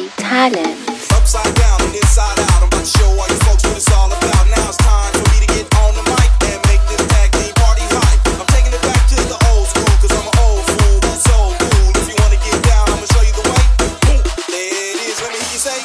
Talent. Upside down and inside out, I'm about to show all you folks what it's all about. Now it's time for me to get on the mic and make this tag team party hype. I'm taking it back to the old school, cause I'm an old fool who's so cool. If you wanna get down, I'ma show you the way. There it is, let me hear you say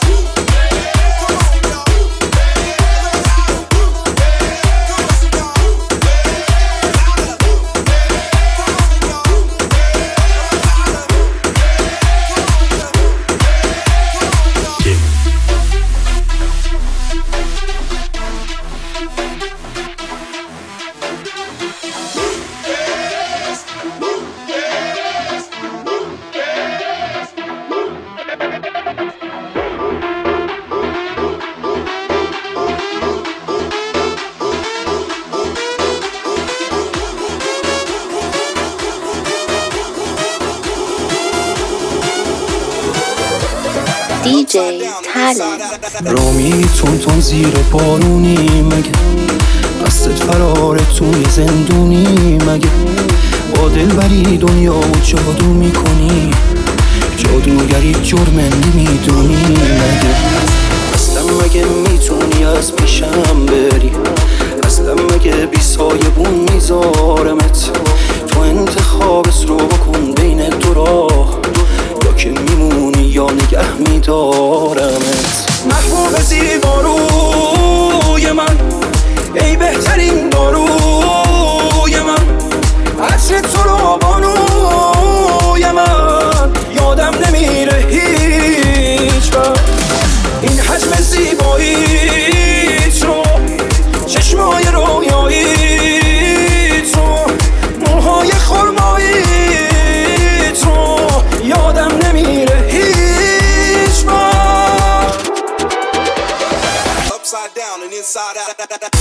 DJ Talent. رامی تون زیر بارونی مگه قصد فرار توی زندونی مگه با دلبری دنیا و جادو میکنی جادوگری جرم نمیدونی مگه اصلا مگه میتونی از پیشم بری اصلا مگه بی سایبون میذارمت تو انتخابت رو بکن بین دو راه یا که میمونی یا نگه میدارمت محبوب زیباروی من ای بهترین باروی من عطر تو رو بانوی من یادم نمیره هیچ وقت این حجم زیباییت رو چشمای رویاییت رو موهای خرماییت رو یادم نمیره هیچ وقت upside down and inside out.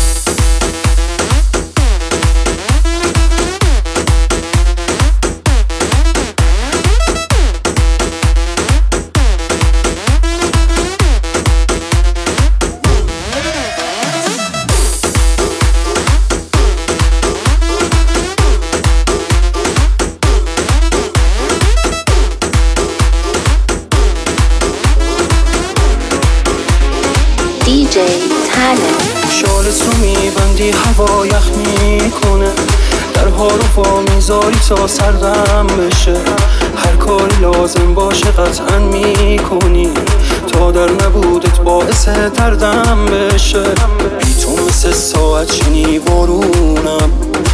DJ Talent. شالت رو میبندی هوا یخ میکنه درها رو پا میذاری تا سردم بشه هر کاری لازم باشه قطعا میکنی تا در نبودت باعث دردم بشه بی تو مثل ساعت شنی بارونم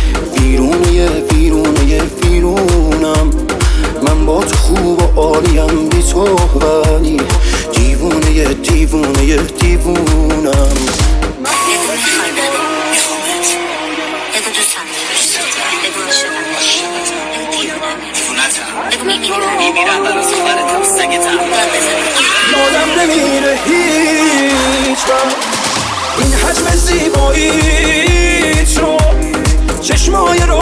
ویرونم من با تو خوب و عالیم بی تو ولی دیوونم یادم نمیره هیچ وقت این حجم زیباییت رو چشمای رو